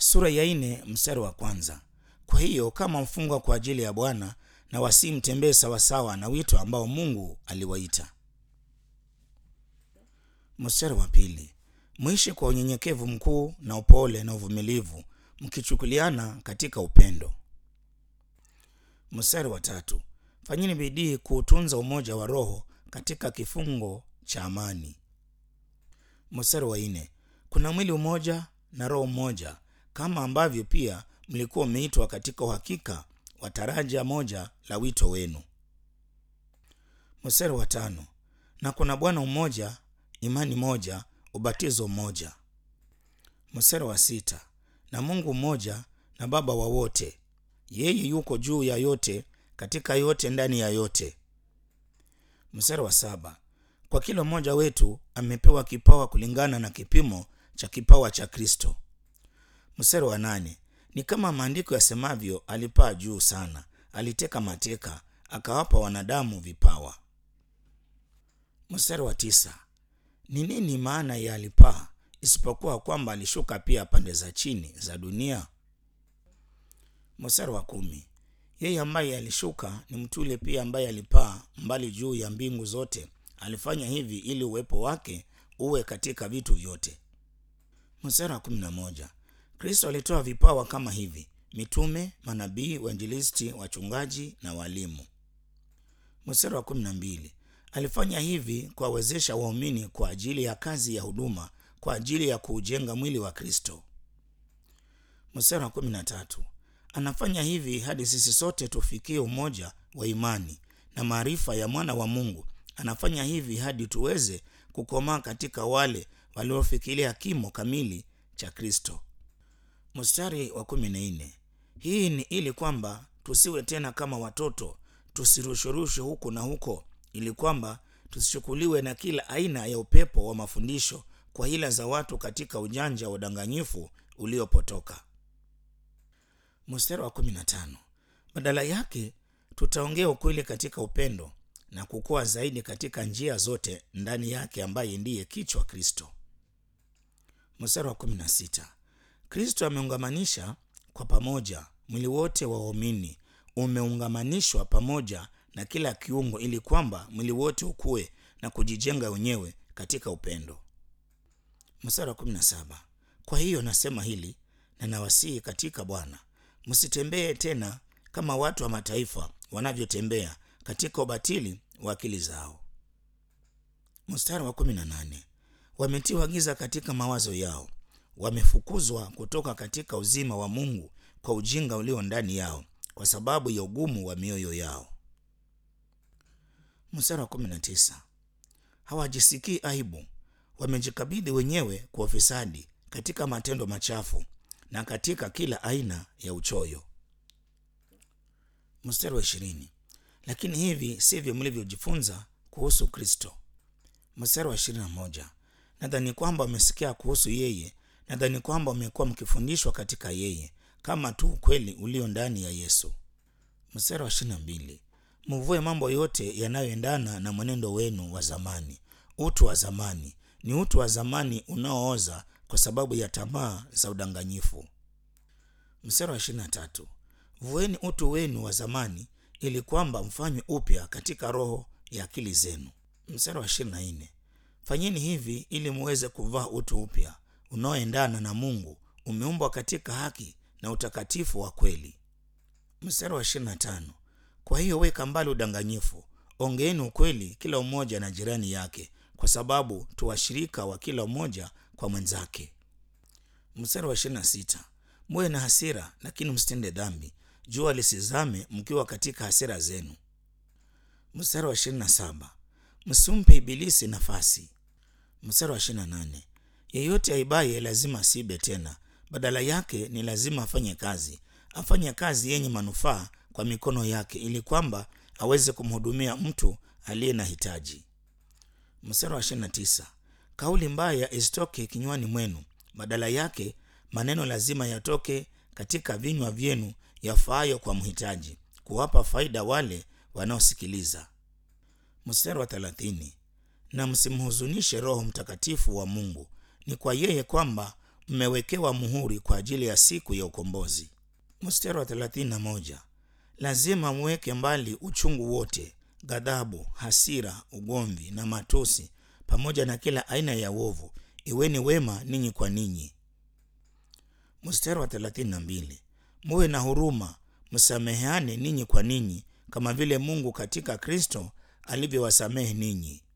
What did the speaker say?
Sura ya 4 mstari wa kwanza. Kwa hiyo kama mfungwa kwa ajili ya Bwana, na wasimtembee sawasawa na wito ambao Mungu aliwaita. Mstari wa pili. Mwishi kwa unyenyekevu mkuu na upole na uvumilivu, mkichukuliana katika upendo. Mstari wa tatu. Fanyeni bidii kuutunza umoja wa roho katika kifungo cha amani. Mstari wa 4. Kuna mwili mmoja na roho mmoja, kama ambavyo pia mlikuwa mmeitwa katika uhakika wa taraja moja la wito wenu. Mstari wa 5. Na kuna Bwana mmoja, imani moja, ubatizo mmoja. Mstari wa 6. Na Mungu mmoja na Baba wa wote, yeye yuko juu ya yote, katika yote, ndani ya yote. Mstari wa 7. Kwa kila mmoja wetu amepewa kipawa kulingana na kipimo cha kipawa cha Kristo. Mstari wa 8. Ni kama maandiko yasemavyo, alipaa juu sana, aliteka mateka, akawapa wanadamu vipawa. Mstari wa 9. Ni nini maana ya alipaa, isipokuwa kwamba alishuka pia pande za chini za dunia? Mstari wa 10. Yeye ambaye alishuka ni mtu yule pia ambaye alipaa mbali juu ya mbingu zote. Alifanya hivi ili uwepo wake uwe katika vitu vyote. Mstari wa 11. Kristo alitoa vipawa kama hivi: mitume, manabii, wainjilisti, wachungaji na walimu. Mstari wa 12. Alifanya hivi kuwawezesha waumini kwa ajili ya kazi ya huduma, kwa ajili ya kuujenga mwili wa Kristo. Mstari wa 13. Anafanya hivi hadi sisi sote tufikie umoja wa imani na maarifa ya mwana wa Mungu. Anafanya hivi hadi tuweze kukomaa katika wale waliofikiria kimo kamili cha Kristo. Mstari wa 14. Hii ni ili kwamba tusiwe tena kama watoto, tusirushurushwe huku na huko, ili kwamba tusichukuliwe na kila aina ya upepo wa mafundisho, kwa hila za watu katika ujanja wa udanganyifu uliopotoka. Mstari wa 15. Badala yake tutaongea ukweli katika upendo na kukua zaidi katika njia zote ndani yake, ambaye ndiye kichwa, Kristo. Mstari wa 16. Kristo ameungamanisha kwa pamoja mwili wote wa waumini, umeungamanishwa pamoja na kila kiungo, ili kwamba mwili wote ukue na kujijenga wenyewe katika upendo. Mstari wa 17. Kwa hiyo nasema hili na nawasihi katika Bwana, msitembee tena kama watu wa mataifa wanavyotembea katika ubatili wa akili zao. Mstari wa 18. Wametiwa giza katika mawazo yao, wamefukuzwa kutoka katika uzima wa Mungu kwa ujinga ulio ndani yao, kwa sababu ya ugumu wa mioyo yao. Mstari wa 19. Hawajisikii aibu, wamejikabidhi wenyewe kwa ufisadi katika matendo machafu na katika kila aina ya uchoyo. Mstari wa 20. Lakini hivi sivyo mlivyojifunza kuhusu Kristo. Mstari wa 21. Nadhani kwamba wamesikia kuhusu yeye, nadhani kwamba mmekuwa mkifundishwa katika yeye, kama tu ukweli ulio ndani ya Yesu. Mstari wa 22. Mvue mambo yote yanayoendana na mwenendo wenu wa zamani. Utu wa zamani ni utu wa zamani unaooza kwa sababu ya tamaa za udanganyifu. Mstari wa 23. Vueni utu wenu wa zamani, ili kwamba mfanywe upya katika roho ya akili zenu. Mstari wa 24. Fanyeni hivi ili muweze kuvaa utu upya unaoendana na Mungu, umeumbwa katika haki na utakatifu wa kweli. Mstari wa 25. Kwa hiyo weka mbali udanganyifu, ongeeni ukweli kila mmoja na jirani yake, kwa sababu tu washirika wa kila mmoja kwa mwenzake. Mstari wa 26. Muwe na hasira, lakini msitende dhambi. Jua lisizame mkiwa katika hasira zenu. Mstari wa 27. Msimpe ibilisi nafasi. Mstari wa 28. Yeyote aibaye lazima asiibe tena, badala yake ni lazima afanye kazi yenye manufaa kwa mikono yake, ili kwamba aweze kumhudumia mtu aliye na hitaji. Mstari wa 29. Kauli mbaya isitoke kinywani mwenu, badala yake maneno lazima yatoke katika vinywa vyenu, yafaayo kwa mhitaji, kuwapa faida wale wanaosikiliza. Mstari wa 30. Na msimhuzunishe Roho Mtakatifu wa Mungu, ni kwa yeye kwamba mmewekewa muhuri kwa ajili ya siku ya ukombozi. Mstari wa 31, lazima mweke mbali uchungu wote, ghadhabu, hasira, ugomvi na matusi, pamoja na kila aina ya uovu. Iweni wema ninyi kwa ninyi. Mstari wa 32, muwe na huruma, msameheane ninyi kwa ninyi, kama vile Mungu katika Kristo alivyowasamehe ninyi.